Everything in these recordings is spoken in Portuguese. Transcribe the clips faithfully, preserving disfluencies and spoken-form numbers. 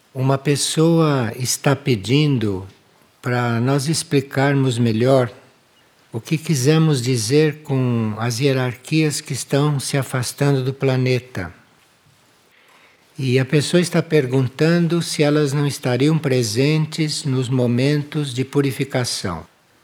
Uma pessoa está pedindo para nós explicarmos melhor o que quisemos dizer com as hierarquias que estão se afastando do planeta. E a pessoa está perguntando se elas não estariam presentes nos momentos de purificação.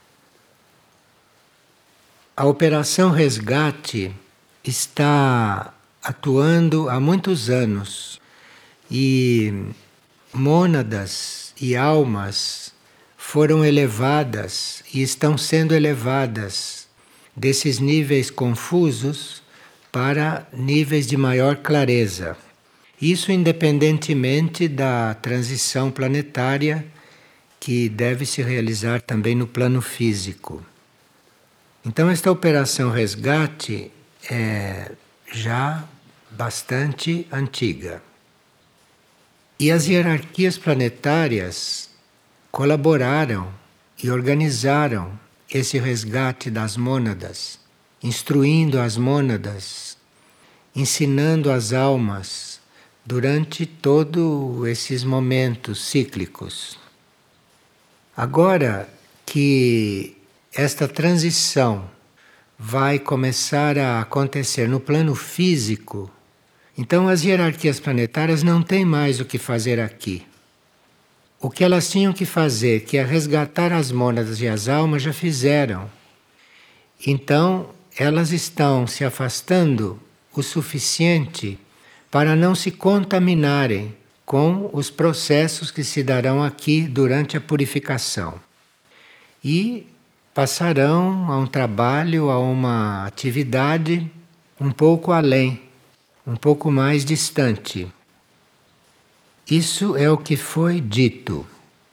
A Operação Resgate está atuando há muitos anos e mônadas e almas foram elevadas e estão sendo elevadas desses níveis confusos para níveis de maior clareza. Isso independentemente da transição planetária que deve se realizar também no plano físico. Então esta operação resgate é já bastante antiga. E as hierarquias planetárias colaboraram e organizaram esse resgate das mônadas, instruindo as mônadas, ensinando as almas durante todos esses momentos cíclicos. Agora que esta transição vai começar a acontecer no plano físico, então as hierarquias planetárias não têm mais o que fazer aqui. O que elas tinham que fazer, que é resgatar as mônadas e as almas, já fizeram. Então elas estão se afastando o suficiente para não se contaminarem com os processos que se darão aqui durante a purificação. E passarão a um trabalho, a uma atividade um pouco além, um pouco mais distante. Isso é o que foi dito.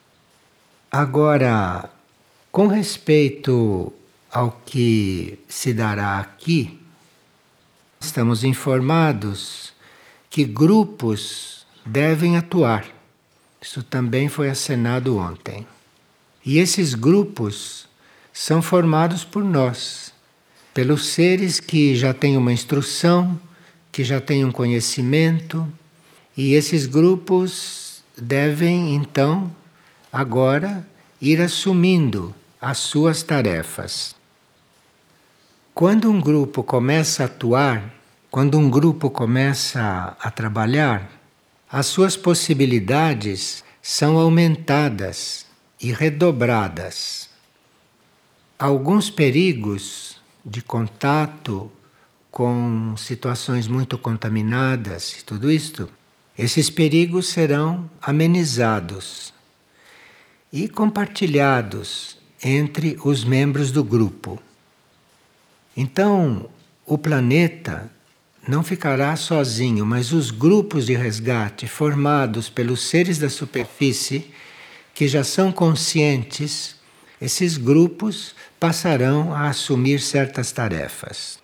Agora, com respeito ao que se dará aqui, estamos informados que grupos devem atuar. Isso também foi acenado ontem. E esses grupos são formados por nós, pelos seres que já têm uma instrução, que já têm um conhecimento, e esses grupos devem então agora ir assumindo as suas tarefas. Quando um grupo começa a atuar, quando um grupo começa a trabalhar, as suas possibilidades são aumentadas e redobradas. Alguns perigos de contato com situações muito contaminadas e tudo isto, esses perigos serão amenizados e compartilhados entre os membros do grupo. Então, o planeta não ficará sozinho, mas os grupos de resgate formados pelos seres da superfície, que já são conscientes, esses grupos passarão a assumir certas tarefas.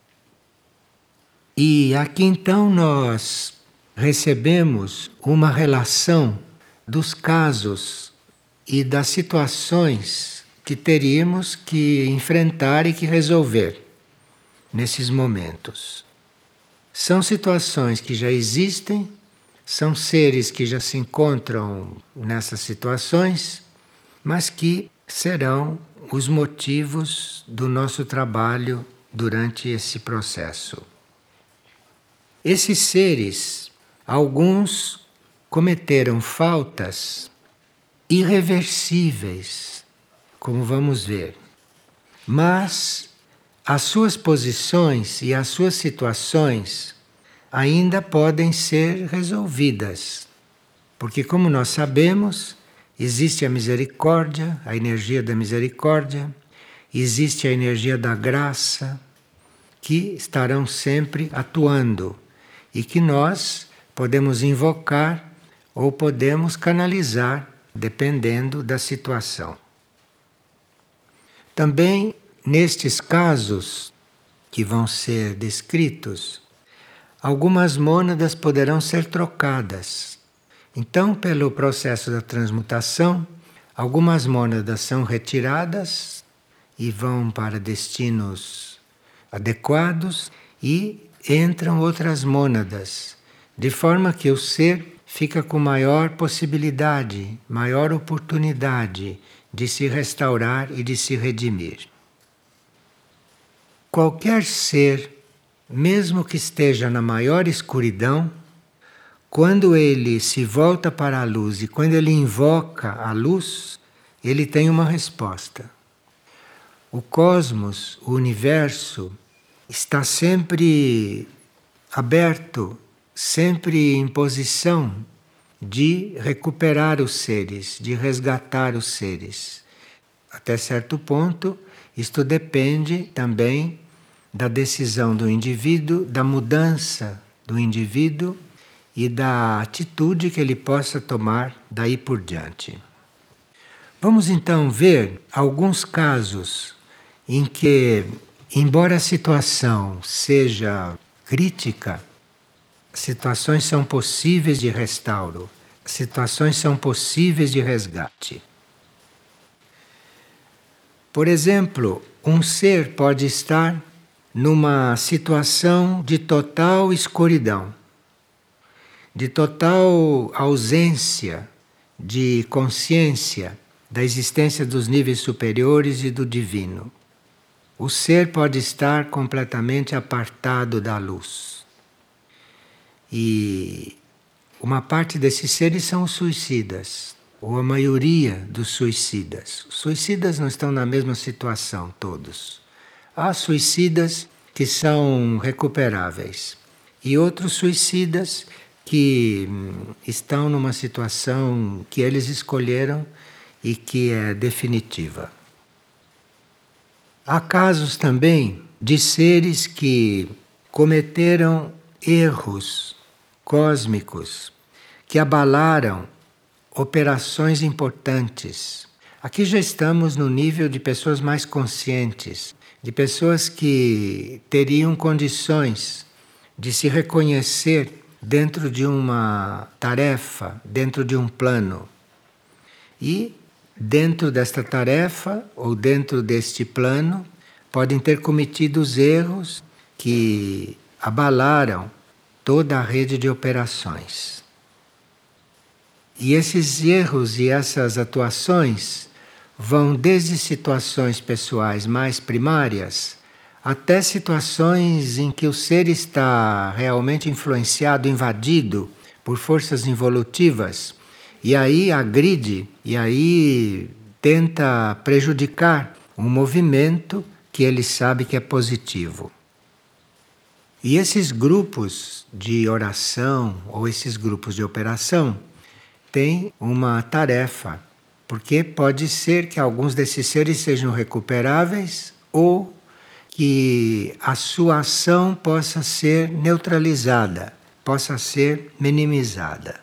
E aqui então nós recebemos uma relação dos casos e das situações que teríamos que enfrentar e que resolver nesses momentos. São situações que já existem, são seres que já se encontram nessas situações, mas que serão os motivos do nosso trabalho durante esse processo. Esses seres, alguns cometeram faltas irreversíveis, como vamos ver, mas as suas posições e as suas situações ainda podem ser resolvidas, porque, como nós sabemos, existe a misericórdia, a energia da misericórdia, existe a energia da graça, que estarão sempre atuando e que nós podemos invocar ou podemos canalizar, dependendo da situação. Também, nestes casos que vão ser descritos, algumas mônadas poderão ser trocadas. Então, pelo processo da transmutação, algumas mônadas são retiradas e vão para destinos adequados e entram outras mônadas, de forma que o ser fica com maior possibilidade, maior oportunidade de se restaurar e de se redimir. Qualquer ser, mesmo que esteja na maior escuridão, quando ele se volta para a luz e quando ele invoca a luz, ele tem uma resposta. O cosmos, o universo, está sempre aberto, sempre em posição de recuperar os seres, de resgatar os seres. Até certo ponto, isto depende também da decisão do indivíduo, da mudança do indivíduo e da atitude que ele possa tomar daí por diante. Vamos então ver alguns casos em que, embora a situação seja crítica, situações são possíveis de restauro, situações são possíveis de resgate. Por exemplo, um ser pode estar numa situação de total escuridão, de total ausência de consciência da existência dos níveis superiores e do divino. O ser pode estar completamente apartado da luz. E uma parte desses seres são os suicidas, ou a maioria dos suicidas. Os suicidas não estão na mesma situação, todos. Há suicidas que são recuperáveis e outros suicidas que estão numa situação que eles escolheram e que é definitiva. Há casos também de seres que cometeram erros cósmicos que abalaram operações importantes. Aqui já estamos no nível de pessoas mais conscientes, de pessoas que teriam condições de se reconhecer dentro de uma tarefa, dentro de um plano. E dentro desta tarefa ou dentro deste plano podem ter cometido os erros que abalaram toda a rede de operações. E esses erros e essas atuações vão desde situações pessoais mais primárias até situações em que o ser está realmente influenciado, invadido por forças involutivas e aí agride, e aí tenta prejudicar um movimento que ele sabe que é positivo. E esses grupos de oração ou esses grupos de operação têm uma tarefa, porque pode ser que alguns desses seres sejam recuperáveis ou que a sua ação possa ser neutralizada, possa ser minimizada.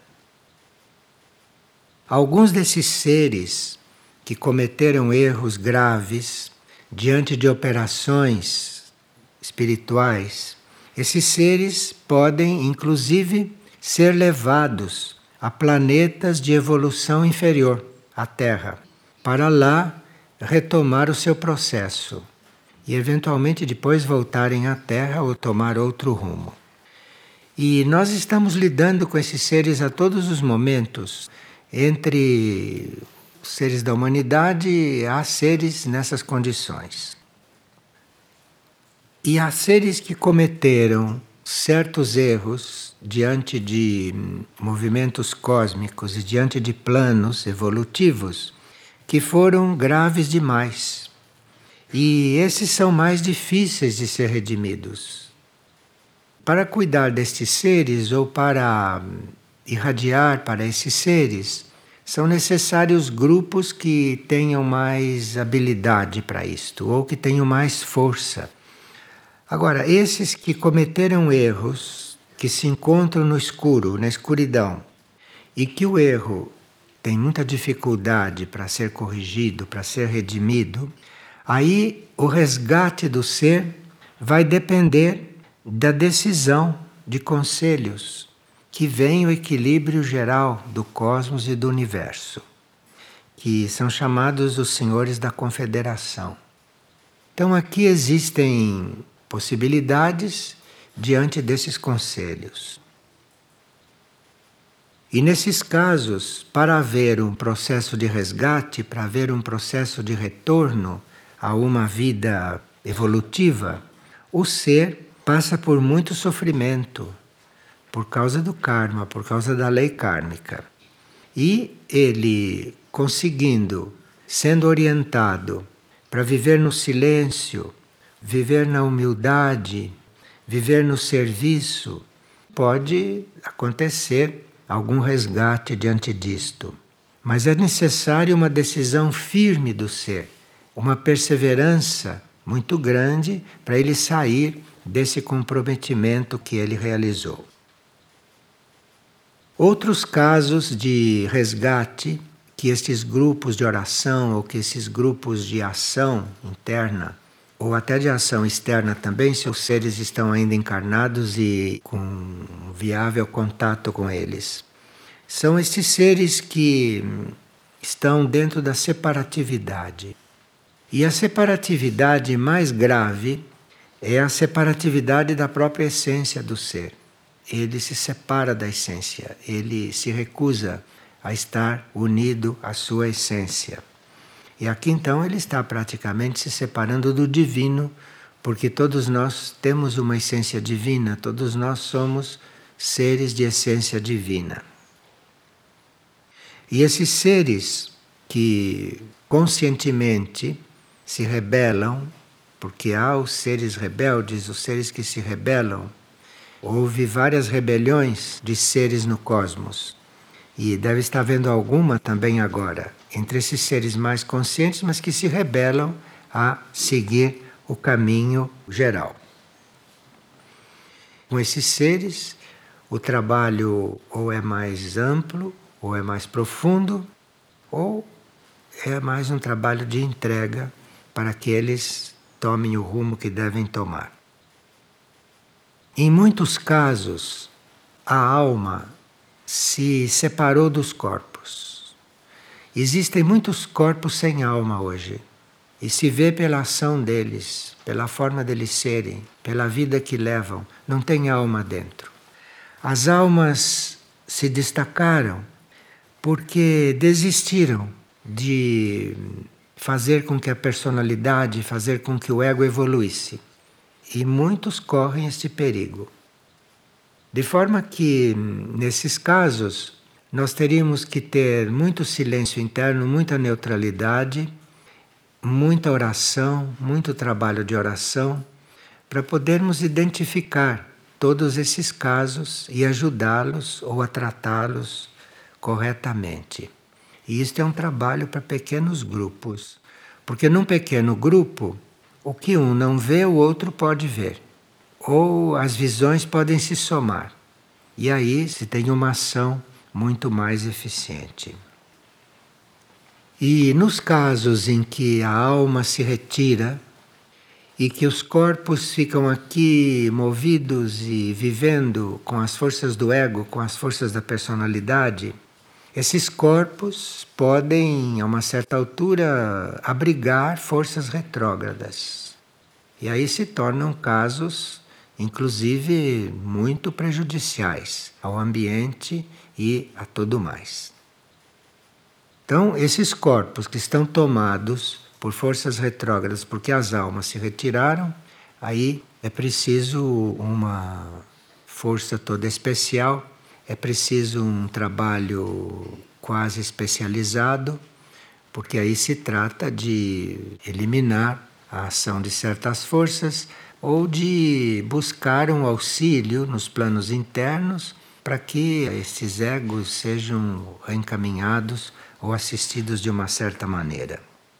Alguns desses seres que cometeram erros graves diante de operações espirituais, esses seres podem, inclusive, ser levados a planetas de evolução inferior à Terra, para lá retomar o seu processo e, eventualmente, depois voltarem à Terra ou tomar outro rumo. E nós estamos lidando com esses seres a todos os momentos. Entre os seres da humanidade, há seres nessas condições. E há seres que cometeram certos erros diante de movimentos cósmicos e diante de planos evolutivos que foram graves demais. E esses são mais difíceis de ser redimidos. Para cuidar destes seres ou para irradiar para esses seres, são necessários grupos que tenham mais habilidade para isto ou que tenham mais força. Agora, esses que cometeram erros, que se encontram no escuro, na escuridão, e que o erro tem muita dificuldade para ser corrigido, para ser redimido, aí o resgate do ser vai depender da decisão de conselhos que vem o equilíbrio geral do cosmos e do universo, que são chamados os senhores da confederação. Então aqui existem possibilidades diante desses conselhos. E nesses casos, para haver um processo de resgate, para haver um processo de retorno a uma vida evolutiva, o ser passa por muito sofrimento por causa do karma, por causa da lei kármica. E ele conseguindo, sendo orientado para viver no silêncio, viver na humildade, viver no serviço, pode acontecer algum resgate diante disto. Mas é necessário uma decisão firme do ser, uma perseverança muito grande para ele sair desse comprometimento que ele realizou. Outros casos de resgate que estes grupos de oração ou que esses grupos de ação interna ou até de ação externa também, se os seres estão ainda encarnados e com um viável contato com eles. São esses seres que estão dentro da separatividade. E a separatividade mais grave é a separatividade da própria essência do ser. Ele se separa da essência, ele se recusa a estar unido à sua essência. E aqui então ele está praticamente se separando do divino, porque todos nós temos uma essência divina, todos nós somos seres de essência divina. E esses seres que conscientemente se rebelam, porque há os seres rebeldes, os seres que se rebelam, houve várias rebeliões de seres no cosmos. E deve estar havendo alguma também agora, entre esses seres mais conscientes, mas que se rebelam a seguir o caminho geral. Com esses seres, o trabalho ou é mais amplo, ou é mais profundo, ou é mais um trabalho de entrega para que eles tomem o rumo que devem tomar. Em muitos casos, a alma se separou dos corpos. Existem muitos corpos sem alma hoje. E se vê pela ação deles, pela forma deles serem, pela vida que levam, não tem alma dentro. As almas se destacaram porque desistiram de fazer com que a personalidade, fazer com que o ego evoluísse. E muitos correm este perigo. De forma que, nesses casos, nós teríamos que ter muito silêncio interno, muita neutralidade, muita oração, muito trabalho de oração, para podermos identificar todos esses casos e ajudá-los ou a tratá-los corretamente. E isto é um trabalho para pequenos grupos, porque num pequeno grupo, o que um não vê, o outro pode ver. Ou as visões podem se somar. E aí se tem uma ação muito mais eficiente. E nos casos em que a alma se retira e que os corpos ficam aqui movidos e vivendo com as forças do ego, com as forças da personalidade, esses corpos podem, a uma certa altura, abrigar forças retrógradas. E aí se tornam casos, inclusive, muito prejudiciais ao ambiente e a tudo mais. Então, esses corpos que estão tomados por forças retrógradas, porque as almas se retiraram, aí é preciso uma força toda especial. É preciso um trabalho quase especializado, porque aí se trata de eliminar a ação de certas forças ou de buscar um auxílio nos planos internos para que esses egos sejam encaminhados ou assistidos de uma certa maneira.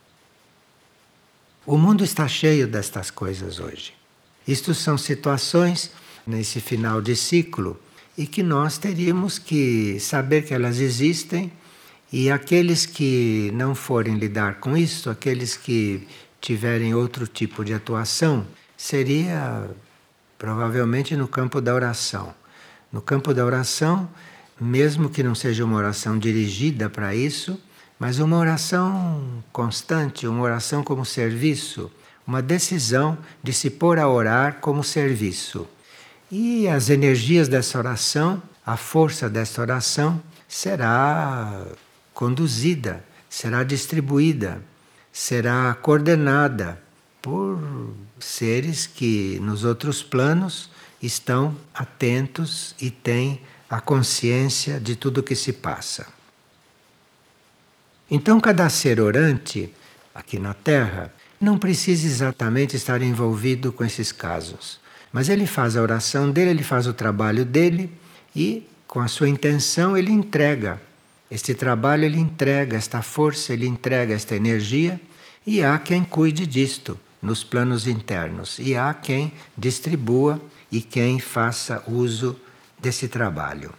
O mundo está cheio destas coisas hoje. Isto são situações, nesse final de ciclo, e que nós teríamos que saber que elas existem, e aqueles que não forem lidar com isso, aqueles que tiverem outro tipo de atuação, seria provavelmente no campo da oração. No campo da oração, mesmo que não seja uma oração dirigida para isso, mas uma oração constante, uma oração como serviço, uma decisão de se pôr a orar como serviço. E as energias dessa oração, a força dessa oração, será conduzida, será distribuída, será coordenada por seres que nos outros planos estão atentos e têm a consciência de tudo o que se passa. Então, cada ser orante aqui na Terra não precisa exatamente estar envolvido com esses casos, mas ele faz a oração dele, ele faz o trabalho dele e, com a sua intenção, ele entrega este trabalho, ele entrega esta força, ele entrega esta energia, e há quem cuide disto nos planos internos, e há quem distribua e quem faça uso desse trabalho.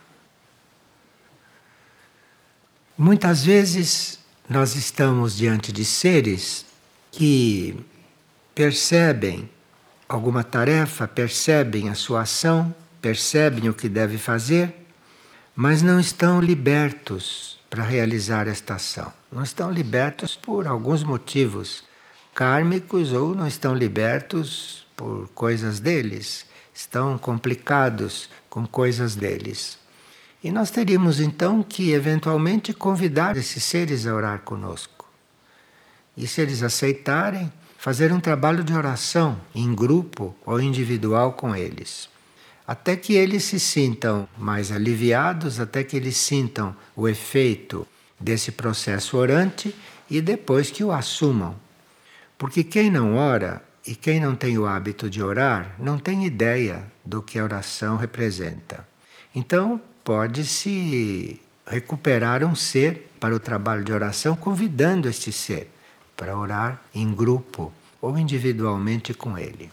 Muitas vezes nós estamos diante de seres que percebem alguma tarefa, percebem a sua ação, percebem o que deve fazer, mas não estão libertos para realizar esta ação. Não estão libertos por alguns motivos kármicos ou não estão libertos por coisas deles. Estão complicados com coisas deles. E nós teríamos então que eventualmente convidar esses seres a orar conosco. E se eles aceitarem, fazer um trabalho de oração em grupo ou individual com eles. Até que eles se sintam mais aliviados, até que eles sintam o efeito desse processo orante e depois que o assumam. Porque quem não ora e quem não tem o hábito de orar não tem ideia do que a oração representa. Então, pode-se recuperar um ser para o trabalho de oração, convidando este ser para orar em grupo ou individualmente com ele.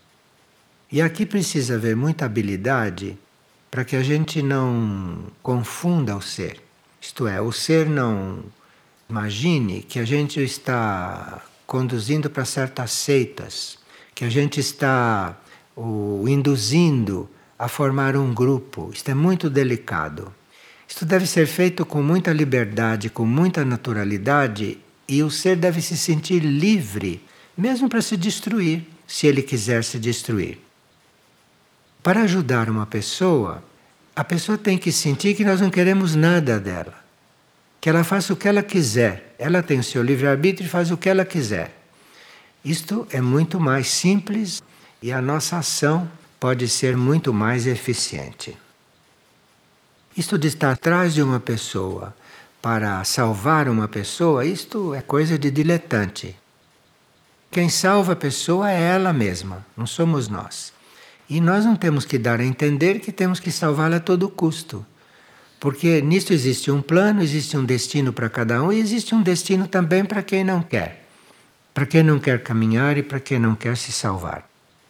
E aqui precisa haver muita habilidade para que a gente não confunda o ser. Isto é, o ser não imagine que a gente está conduzindo para certas seitas, que a gente está o induzindo a formar um grupo. Isto é muito delicado. Isto deve ser feito com muita liberdade, com muita naturalidade, e o ser deve se sentir livre, mesmo para se destruir, se ele quiser se destruir. Para ajudar uma pessoa, a pessoa tem que sentir que nós não queremos nada dela. Que ela faça o que ela quiser. Ela tem o seu livre-arbítrio e faz o que ela quiser. Isto é muito mais simples e a nossa ação pode ser muito mais eficiente. Isto de estar atrás de uma pessoa para salvar uma pessoa, isto é coisa de diletante. Quem salva a pessoa é ela mesma, não somos nós. E nós não temos que dar a entender que temos que salvá-la a todo custo. Porque nisto existe um plano, existe um destino para cada um e existe um destino também para quem não quer. Para quem não quer caminhar e para quem não quer se salvar.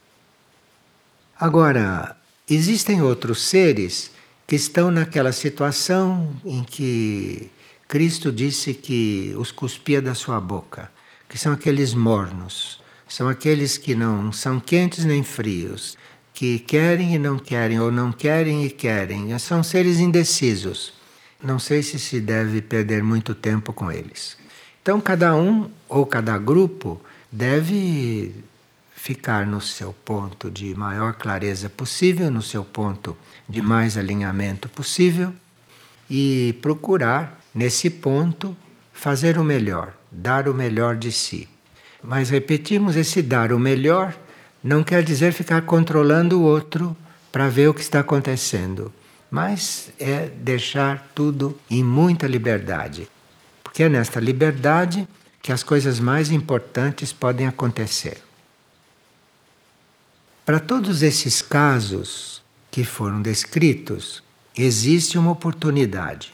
Agora, existem outros seres que estão naquela situação em que Cristo disse que os cuspia da sua boca, que são aqueles mornos, são aqueles que não são quentes nem frios, que querem e não querem, ou não querem e querem. São seres indecisos. Não sei se se deve perder muito tempo com eles. Então, cada um ou cada grupo deve ficar no seu ponto de maior clareza possível, no seu ponto de mais alinhamento possível e procurar, nesse ponto, fazer o melhor, dar o melhor de si. Mas repetimos, esse dar o melhor não quer dizer ficar controlando o outro para ver o que está acontecendo, mas é deixar tudo em muita liberdade, porque é nesta liberdade que as coisas mais importantes podem acontecer. Para todos esses casos que foram descritos, existe uma oportunidade.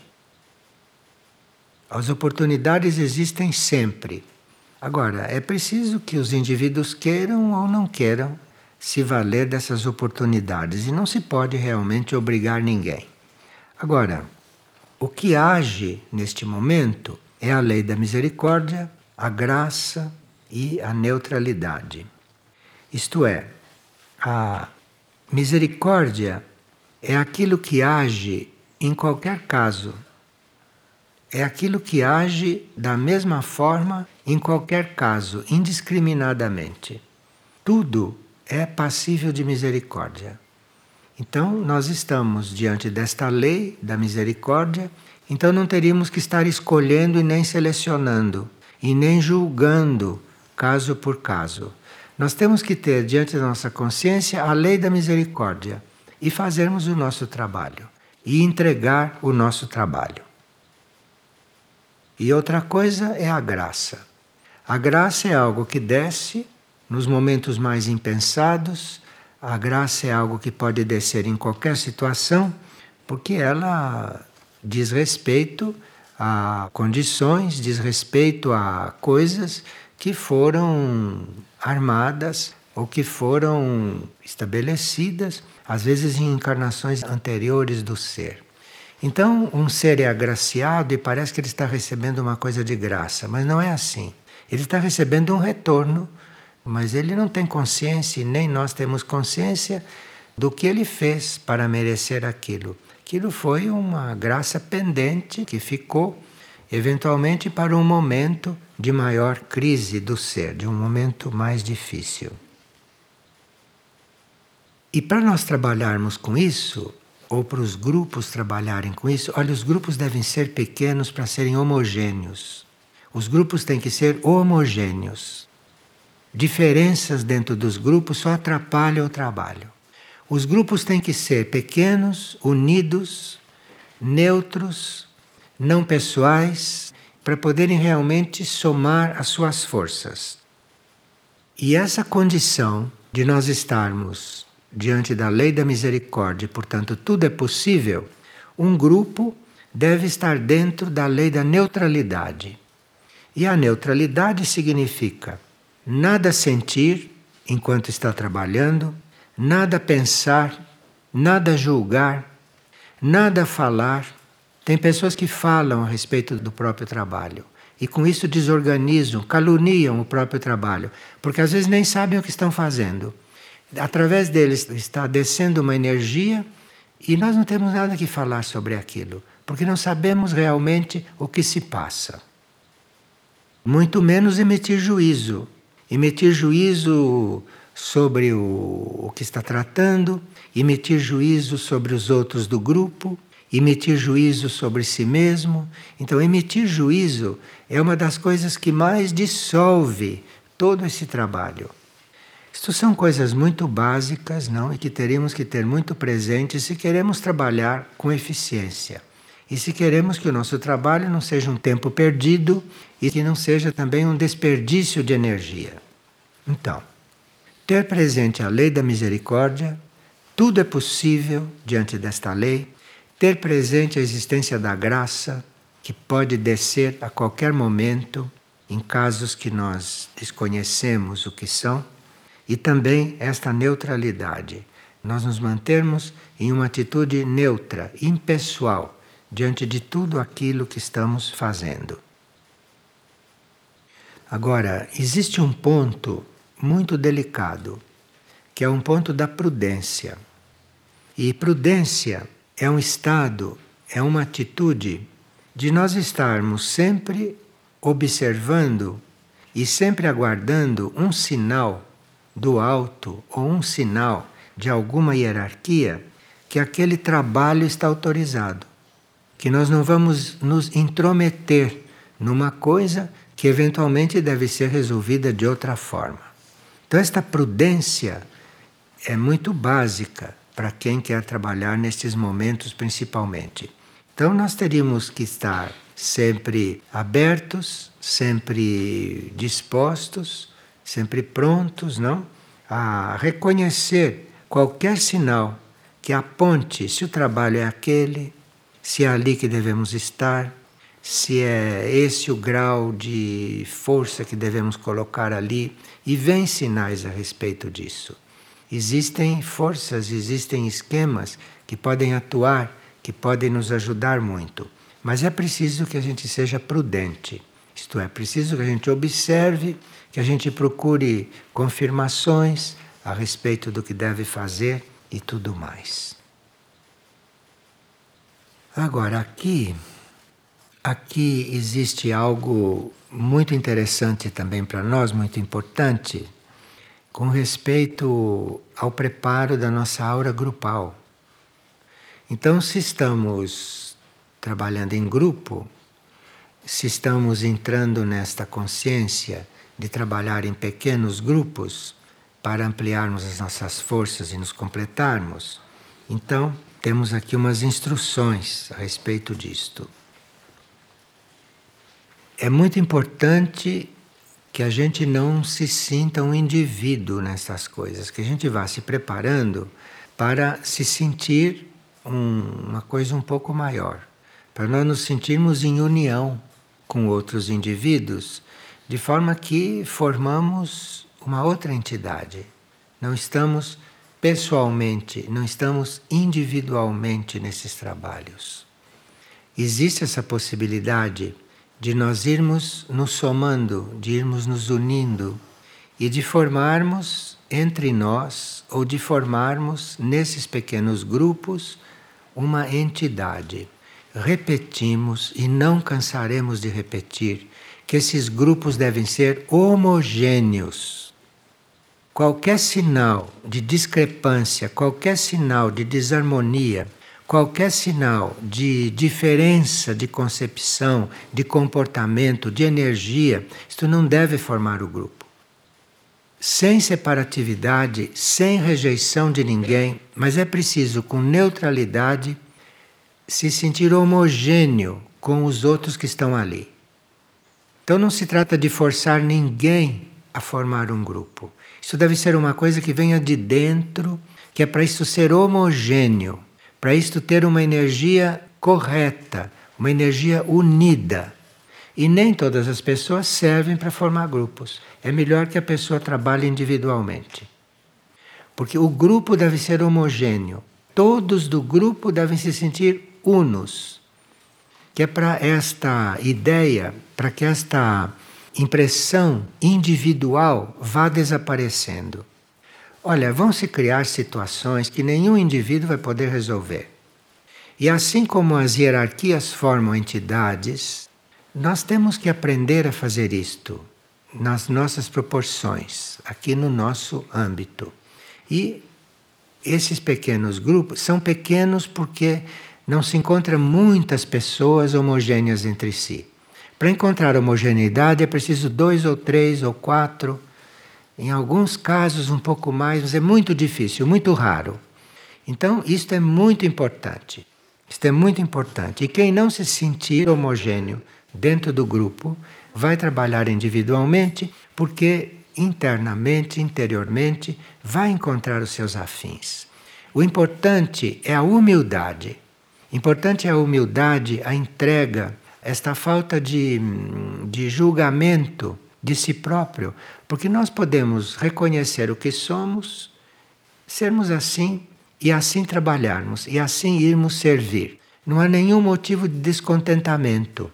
As oportunidades existem sempre. Agora, é preciso que os indivíduos queiram ou não queiram se valer dessas oportunidades e não se pode realmente obrigar ninguém. Agora, o que age neste momento é a lei da misericórdia, a graça e a neutralidade. Isto é, a misericórdia é aquilo que age em qualquer caso. É aquilo que age da mesma forma em qualquer caso, indiscriminadamente. Tudo é passível de misericórdia. Então, nós estamos diante desta lei da misericórdia, então não teríamos que estar escolhendo e nem selecionando, e nem julgando caso por caso. Nós temos que ter diante da nossa consciência a lei da misericórdia e fazermos o nosso trabalho, e entregar o nosso trabalho. E outra coisa é a graça. A graça é algo que desce nos momentos mais impensados. A graça é algo que pode descer em qualquer situação, porque ela diz respeito a condições, diz respeito a coisas que foram armadas ou que foram estabelecidas, às vezes em encarnações anteriores do ser. Então, um ser é agraciado e parece que ele está recebendo uma coisa de graça, mas não é assim. Ele está recebendo um retorno, mas ele não tem consciência, e nem nós temos consciência do que ele fez para merecer aquilo. Aquilo foi uma graça pendente que ficou, eventualmente, para um momento de maior crise do ser, de um momento mais difícil. E para nós trabalharmos com isso, ou para os grupos trabalharem com isso, olha, os grupos devem ser pequenos para serem homogêneos. Os grupos têm que ser homogêneos. Diferenças dentro dos grupos só atrapalham o trabalho. Os grupos têm que ser pequenos, unidos, neutros, não pessoais, para poderem realmente somar as suas forças. E essa condição de nós estarmos diante da lei da misericórdia, portanto, tudo é possível, um grupo deve estar dentro da lei da neutralidade. E a neutralidade significa nada sentir enquanto está trabalhando, nada pensar, nada julgar, nada falar. Tem pessoas que falam a respeito do próprio trabalho e com isso desorganizam, caluniam o próprio trabalho, porque às vezes nem sabem o que estão fazendo. Através deles está descendo uma energia e nós não temos nada que falar sobre aquilo, porque não sabemos realmente o que se passa. Muito menos emitir juízo. Emitir juízo sobre o, o que está tratando, emitir juízo sobre os outros do grupo, emitir juízo sobre si mesmo. Então, emitir juízo é uma das coisas que mais dissolve todo esse trabalho. Isto são coisas muito básicas, não? E que teríamos que ter muito presente se queremos trabalhar com eficiência. E se queremos que o nosso trabalho não seja um tempo perdido e que não seja também um desperdício de energia. Então, ter presente a lei da misericórdia, tudo é possível diante desta lei, ter presente a existência da graça, que pode descer a qualquer momento, em casos que nós desconhecemos o que são, e também esta neutralidade, nós nos mantermos em uma atitude neutra, impessoal, diante de tudo aquilo que estamos fazendo. Agora, existe um ponto muito delicado, que é um ponto da prudência. E prudência é um estado, é uma atitude de nós estarmos sempre observando e sempre aguardando um sinal do alto ou um sinal de alguma hierarquia que aquele trabalho está autorizado. Que nós não vamos nos intrometer numa coisa que eventualmente deve ser resolvida de outra forma. Então esta prudência é muito básica para quem quer trabalhar nestes momentos principalmente. Então nós teríamos que estar sempre abertos, sempre dispostos, sempre prontos, não? A reconhecer qualquer sinal que aponte se o trabalho é aquele, se é ali que devemos estar, se é esse o grau de força que devemos colocar ali, e vem sinais a respeito disso. Existem forças, existem esquemas que podem atuar, que podem nos ajudar muito, mas é preciso que a gente seja prudente, isto é, preciso que a gente observe, que a gente procure confirmações a respeito do que deve fazer e tudo mais. Agora, aqui, aqui existe algo muito interessante também para nós, muito importante, com respeito ao preparo da nossa aura grupal. Então, se estamos trabalhando em grupo, se estamos entrando nesta consciência de trabalhar em pequenos grupos para ampliarmos as nossas forças e nos completarmos, então temos aqui umas instruções a respeito disto. É muito importante que a gente não se sinta um indivíduo nessas coisas, que a gente vá se preparando para se sentir um, uma coisa um pouco maior, para nós nos sentirmos em união com outros indivíduos, de forma que formamos uma outra entidade. Não estamos pessoalmente, não estamos individualmente nesses trabalhos. Existe essa possibilidade de nós irmos nos somando, de irmos nos unindo e de formarmos entre nós ou de formarmos nesses pequenos grupos uma entidade. Repetimos e não cansaremos de repetir que esses grupos devem ser homogêneos. Qualquer sinal de discrepância, qualquer sinal de desarmonia, qualquer sinal de diferença de concepção, de comportamento, de energia, isto não deve formar o grupo. Sem separatividade, sem rejeição de ninguém, mas é preciso, com neutralidade, se sentir homogêneo com os outros que estão ali. Então não se trata de forçar ninguém a formar um grupo. Isso deve ser uma coisa que venha de dentro, que é para isso ser homogêneo, para isto ter uma energia correta, uma energia unida. E nem todas as pessoas servem para formar grupos. É melhor que a pessoa trabalhe individualmente. Porque o grupo deve ser homogêneo. Todos do grupo devem se sentir unos, que é para esta ideia, para que esta impressão individual vá desaparecendo. Olha, vão se criar situações que nenhum indivíduo vai poder resolver. E assim como as hierarquias formam entidades, nós temos que aprender a fazer isto nas nossas proporções, aqui no nosso âmbito. E esses pequenos grupos são pequenos porque não se encontram muitas pessoas homogêneas entre si. Para encontrar homogeneidade é preciso dois ou três ou quatro, em alguns casos um pouco mais, mas é muito difícil, muito raro. Então, isto é muito importante. Isto é muito importante. E quem não se sentir homogêneo dentro do grupo vai trabalhar individualmente, porque internamente, interiormente, vai encontrar os seus afins. O importante é a humildade. Importante é a humildade, a entrega, esta falta de, de julgamento de si próprio, porque nós podemos reconhecer o que somos, sermos assim e assim trabalharmos e assim irmos servir. Não há nenhum motivo de descontentamento.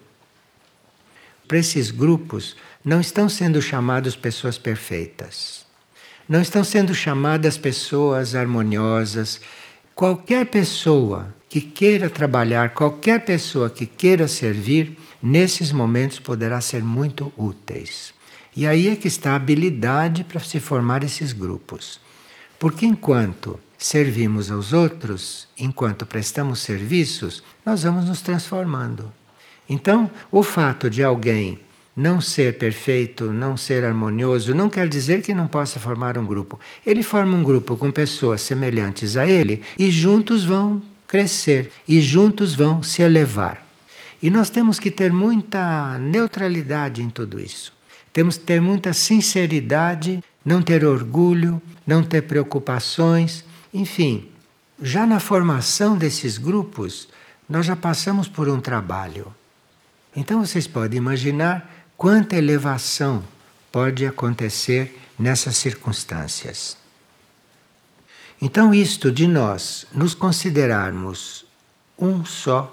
Para esses grupos não estão sendo chamados pessoas perfeitas. Não estão sendo chamadas pessoas harmoniosas. Qualquer pessoa que queira trabalhar, qualquer pessoa que queira servir, nesses momentos poderá ser muito úteis. E aí é que está a habilidade para se formar esses grupos. Porque enquanto servimos aos outros, enquanto prestamos serviços, nós vamos nos transformando. Então, o fato de alguém não ser perfeito, não ser harmonioso, não quer dizer que não possa formar um grupo. Ele forma um grupo com pessoas semelhantes a ele e juntos vão crescer e juntos vão se elevar. E nós temos que ter muita neutralidade em tudo isso. Temos que ter muita sinceridade, não ter orgulho, não ter preocupações. Enfim, já na formação desses grupos, nós já passamos por um trabalho. Então vocês podem imaginar quanta elevação pode acontecer nessas circunstâncias. Então, isto de nós nos considerarmos um só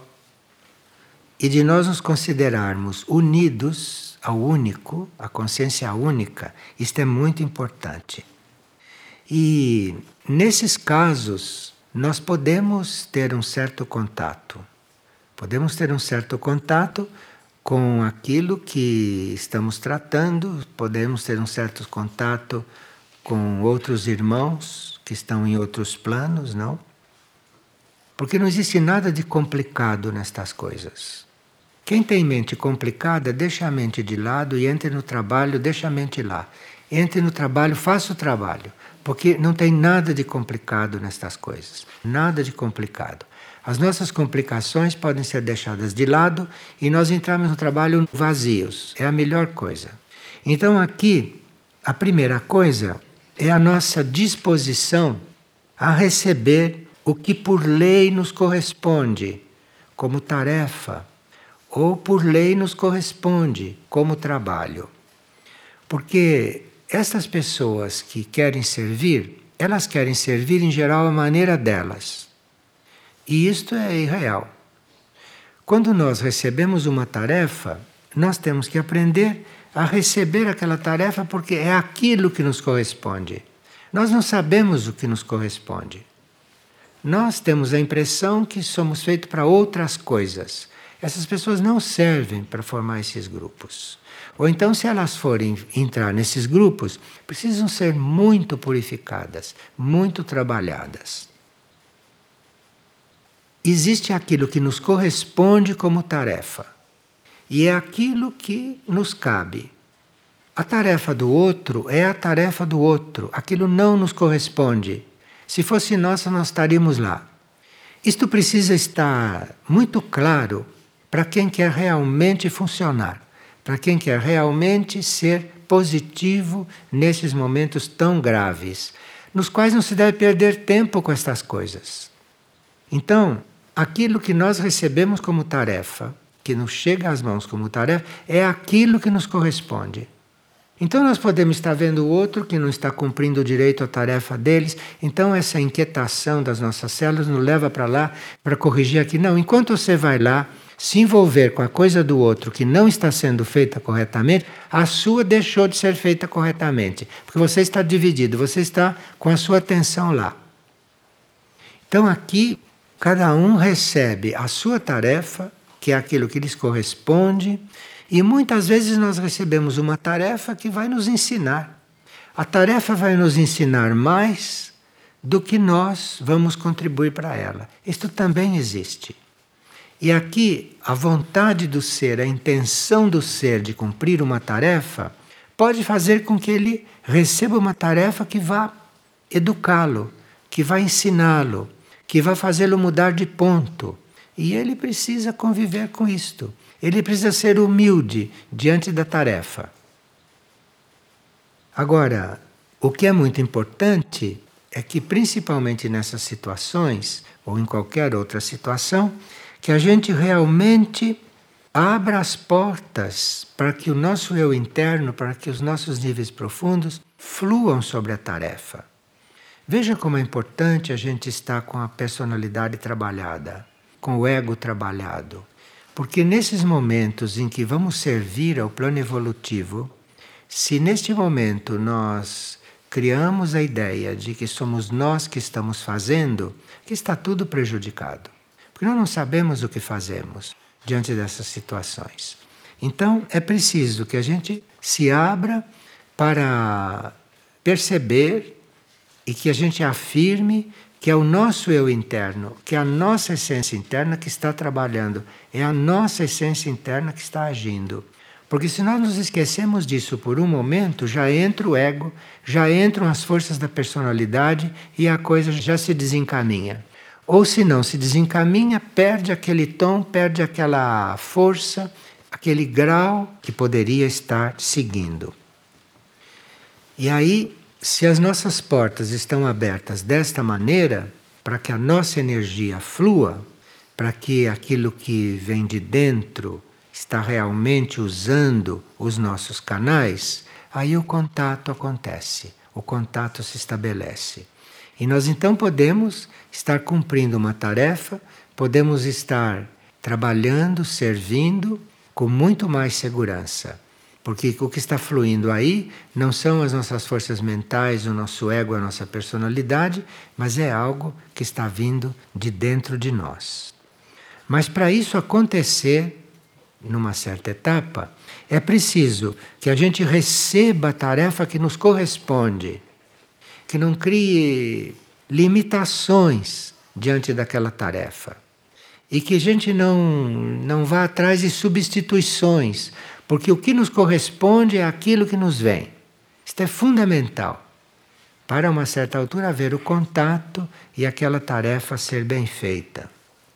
e de nós nos considerarmos unidos ao único, à consciência única, isto é muito importante. E nesses casos, nós podemos ter um certo contato. Podemos ter um certo contato com aquilo que estamos tratando, podemos ter um certo contato com outros irmãos que estão em outros planos, não? Porque não existe nada de complicado nestas coisas. Quem tem mente complicada, deixa a mente de lado e entre no trabalho, deixa a mente lá. Entre no trabalho, faça o trabalho. Porque não tem nada de complicado nestas coisas. Nada de complicado. As nossas complicações podem ser deixadas de lado e nós entramos no trabalho vazios. É a melhor coisa. Então aqui, a primeira coisa é a nossa disposição a receber o que por lei nos corresponde como tarefa, ou por lei nos corresponde como trabalho. Porque essas pessoas que querem servir, elas querem servir em geral a maneira delas. E isto é irreal. Quando nós recebemos uma tarefa, nós temos que aprender a receber aquela tarefa porque é aquilo que nos corresponde. Nós não sabemos o que nos corresponde. Nós temos a impressão que somos feitos para outras coisas. Essas pessoas não servem para formar esses grupos. Ou então, se elas forem entrar nesses grupos, precisam ser muito purificadas, muito trabalhadas. Existe aquilo que nos corresponde como tarefa. E é aquilo que nos cabe. A tarefa do outro é a tarefa do outro. Aquilo não nos corresponde. Se fosse nossa, nós estaríamos lá. Isto precisa estar muito claro para quem quer realmente funcionar, para quem quer realmente ser positivo nesses momentos tão graves, nos quais não se deve perder tempo com estas coisas. Então, aquilo que nós recebemos como tarefa, que nos chega às mãos como tarefa, é aquilo que nos corresponde. Então nós podemos estar vendo o outro que não está cumprindo direito a tarefa deles, então essa inquietação das nossas células nos leva para lá para corrigir aqui. Não, enquanto você vai lá se envolver com a coisa do outro que não está sendo feita corretamente, a sua deixou de ser feita corretamente, porque você está dividido, você está com a sua atenção lá. Então aqui cada um recebe a sua tarefa, que é aquilo que lhes corresponde, e muitas vezes nós recebemos uma tarefa que vai nos ensinar. A tarefa vai nos ensinar mais do que nós vamos contribuir para ela. Isto também existe. E aqui a vontade do ser, a intenção do ser de cumprir uma tarefa, pode fazer com que ele receba uma tarefa que vá educá-lo, que vá ensiná-lo, que vá fazê-lo mudar de ponto. E ele precisa conviver com isto. Ele precisa ser humilde diante da tarefa. Agora, o que é muito importante é que, principalmente nessas situações, ou em qualquer outra situação, que a gente realmente abra as portas para que o nosso eu interno, para que os nossos níveis profundos fluam sobre a tarefa. Veja como é importante a gente estar com a personalidade trabalhada, com o ego trabalhado. Porque nesses momentos em que vamos servir ao plano evolutivo, se neste momento nós criamos a ideia de que somos nós que estamos fazendo, que está tudo prejudicado. Porque nós não sabemos o que fazemos diante dessas situações. Então é preciso que a gente se abra para perceber e que a gente afirme que é o nosso eu interno, que é a nossa essência interna que está trabalhando, é a nossa essência interna que está agindo. Porque se nós nos esquecemos disso por um momento, já entra o ego, já entram as forças da personalidade e a coisa já se desencaminha. Ou se não se desencaminha, perde aquele tom, perde aquela força, aquele grau que poderia estar seguindo. E aí, se as nossas portas estão abertas desta maneira, para que a nossa energia flua, para que aquilo que vem de dentro está realmente usando os nossos canais, aí o contato acontece, o contato se estabelece. E nós então podemos estar cumprindo uma tarefa, podemos estar trabalhando, servindo com muito mais segurança. Porque o que está fluindo aí não são as nossas forças mentais, o nosso ego, a nossa personalidade, mas é algo que está vindo de dentro de nós. Mas para isso acontecer, numa certa etapa, é preciso que a gente receba a tarefa que nos corresponde, que não crie limitações diante daquela tarefa. E que a gente não, não vá atrás de substituições, porque o que nos corresponde é aquilo que nos vem. Isto é fundamental. Para uma certa altura haver o contato e aquela tarefa ser bem feita.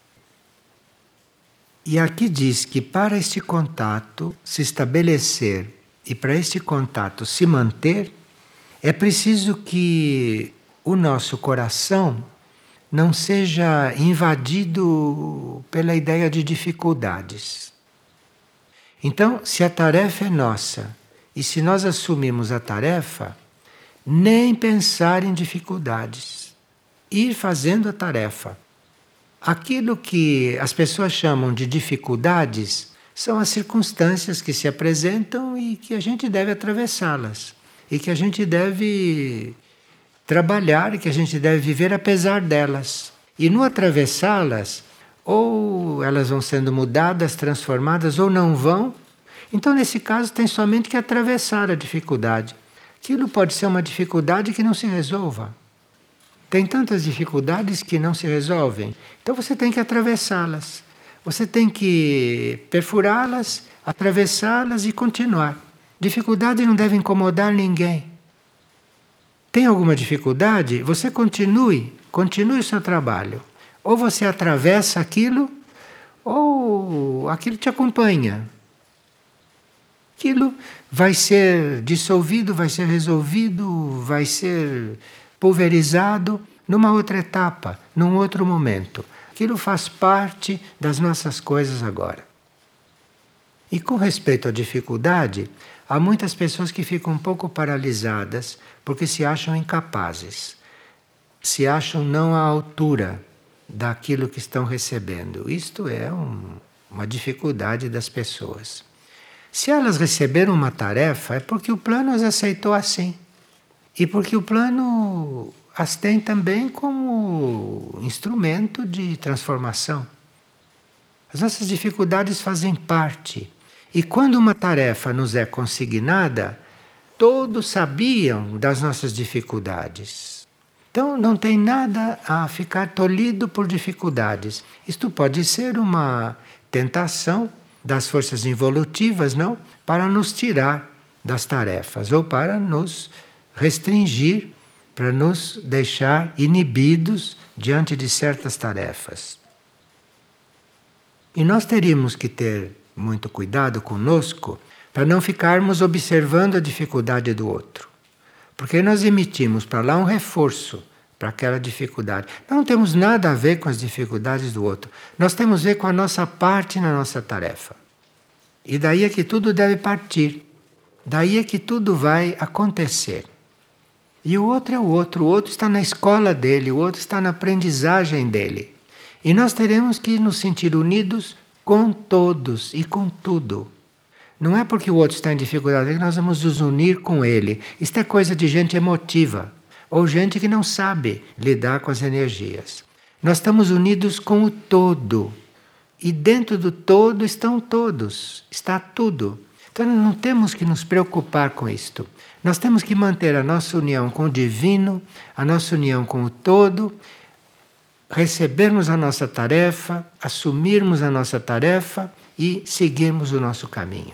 E aqui diz que para este contato se estabelecer e para este contato se manter, é preciso que o nosso coração não seja invadido pela ideia de dificuldades. Então, se a tarefa é nossa e se nós assumimos a tarefa, nem pensar em dificuldades. Ir fazendo a tarefa. Aquilo que as pessoas chamam de dificuldades são as circunstâncias que se apresentam e que a gente deve atravessá-las. E que a gente deve trabalhar e que a gente deve viver apesar delas. E no atravessá-las, ou elas vão sendo mudadas, transformadas, ou não vão. Então, nesse caso, tem somente que atravessar a dificuldade. Aquilo pode ser uma dificuldade que não se resolva. Tem tantas dificuldades que não se resolvem. Então você tem que atravessá-las. Você tem que perfurá-las, atravessá-las e continuar. Dificuldade não deve incomodar ninguém. Tem alguma dificuldade? Você continue, continue o seu trabalho. Ou você atravessa aquilo, ou aquilo te acompanha. Aquilo vai ser dissolvido, vai ser resolvido, vai ser pulverizado numa outra etapa, num outro momento. Aquilo faz parte das nossas coisas agora. E com respeito à dificuldade, há muitas pessoas que ficam um pouco paralisadas porque se acham incapazes, se acham não à altura daquilo que estão recebendo. Isto é um, uma dificuldade das pessoas. Se elas receberam uma tarefa, é porque o plano as aceitou assim. E porque o plano as tem também como instrumento de transformação. As nossas dificuldades fazem parte. E quando uma tarefa nos é consignada, todos sabiam das nossas dificuldades. Então não tem nada a ficar tolhido por dificuldades. Isto pode ser uma tentação das forças involutivas, não? Para nos tirar das tarefas ou para nos restringir, para nos deixar inibidos diante de certas tarefas. E nós teríamos que ter muito cuidado conosco para não ficarmos observando a dificuldade do outro. Porque nós emitimos para lá um reforço para aquela dificuldade. Nós não temos nada a ver com as dificuldades do outro. Nós temos a ver com a nossa parte na nossa tarefa. E daí é que tudo deve partir. Daí é que tudo vai acontecer. E o outro é o outro. O outro está na escola dele, o outro está na aprendizagem dele. E nós teremos que nos sentir unidos com todos e com tudo. Não é porque o outro está em dificuldade que nós vamos nos unir com ele. Isto é coisa de gente emotiva, ou gente que não sabe lidar com as energias. Nós estamos unidos com o todo. E dentro do todo estão todos, está tudo. Então não temos que nos preocupar com isto. Nós temos que manter a nossa união com o divino, a nossa união com o todo, recebermos a nossa tarefa, assumirmos a nossa tarefa e seguirmos o nosso caminho.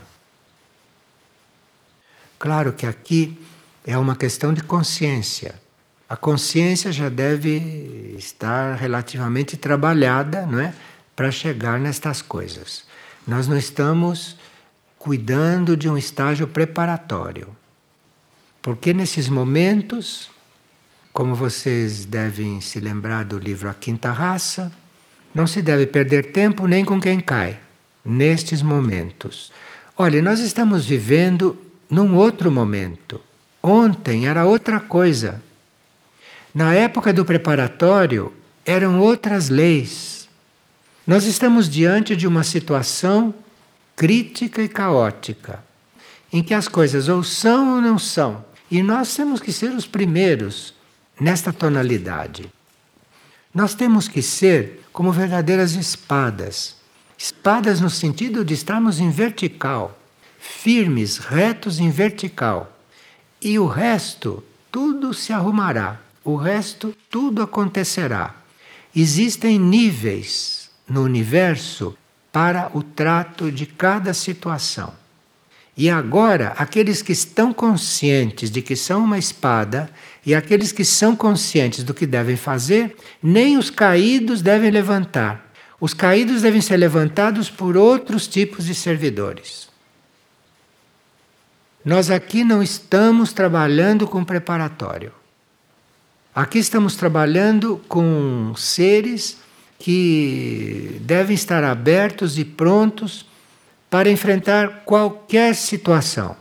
Claro que aqui é uma questão de consciência. A consciência já deve estar relativamente trabalhada, não é? Para chegar nestas coisas. Nós não estamos cuidando de um estágio preparatório. Porque nesses momentos, como vocês devem se lembrar do livro A Quinta Raça, não se deve perder tempo nem com quem cai, nestes momentos. Olha, nós estamos vivendo num outro momento. Ontem era outra coisa. Na época do preparatório, eram outras leis. Nós estamos diante de uma situação crítica e caótica, em que as coisas ou são ou não são. E nós temos que ser os primeiros nesta tonalidade. Nós temos que ser como verdadeiras espadas. Espadas no sentido de estarmos em vertical, firmes, retos em vertical. E o resto, tudo se arrumará. O resto, tudo acontecerá. Existem níveis no universo para o trato de cada situação. E agora, aqueles que estão conscientes de que são uma espada e aqueles que são conscientes do que devem fazer, nem os caídos devem levantar. Os caídos devem ser levantados por outros tipos de servidores. Nós aqui não estamos trabalhando com preparatório. Aqui estamos trabalhando com seres que devem estar abertos e prontos para enfrentar qualquer situação.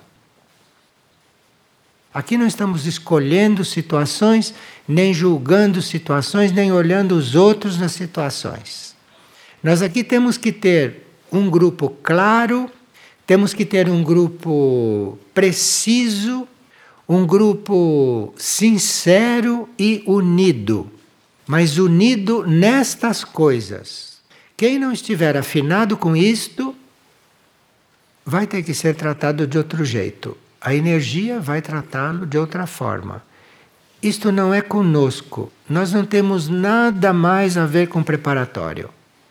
Aqui não estamos escolhendo situações, nem julgando situações, nem olhando os outros nas situações. Nós aqui temos que ter um grupo claro, temos que ter um grupo preciso, um grupo sincero e unido. Mas unido nestas coisas. Quem não estiver afinado com isto, vai ter que ser tratado de outro jeito. A energia vai tratá-lo de outra forma. Isto não é conosco. Nós não temos nada mais a ver com preparatório.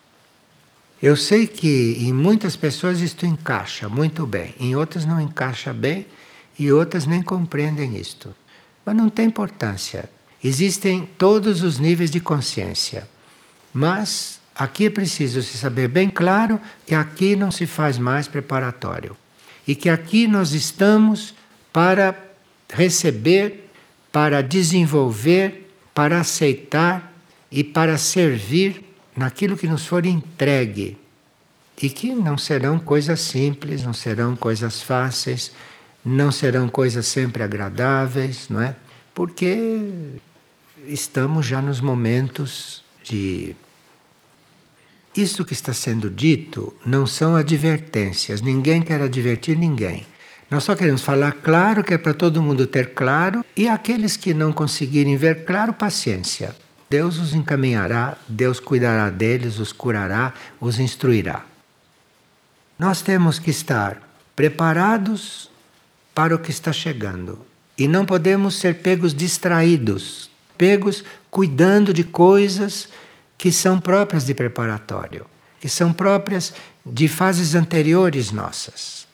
Eu sei que em muitas pessoas isto encaixa muito bem, em outras não encaixa bem e outras nem compreendem isto. Mas não tem importância. Existem todos os níveis de consciência. Mas aqui é preciso se saber bem claro que aqui não se faz mais preparatório. E que aqui nós estamos para receber, para desenvolver, para aceitar e para servir naquilo que nos for entregue. E que não serão coisas simples, não serão coisas fáceis, não serão coisas sempre agradáveis, não é? Porque estamos já nos momentos de... Isso que está sendo dito não são advertências, ninguém quer advertir ninguém. Nós só queremos falar claro, que é para todo mundo ter claro, e aqueles que não conseguirem ver claro, paciência. Deus os encaminhará, Deus cuidará deles, os curará, os instruirá. Nós temos que estar preparados para o que está chegando. E não podemos ser pegos distraídos, pegos cuidando de coisas que são próprias de preparatório, que são próprias de fases anteriores nossas.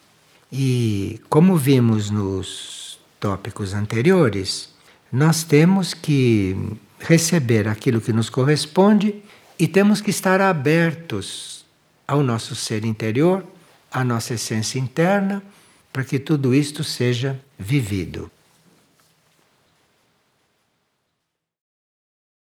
E como vimos nos tópicos anteriores, nós temos que receber aquilo que nos corresponde e temos que estar abertos ao nosso ser interior, à nossa essência interna, para que tudo isto seja vivido.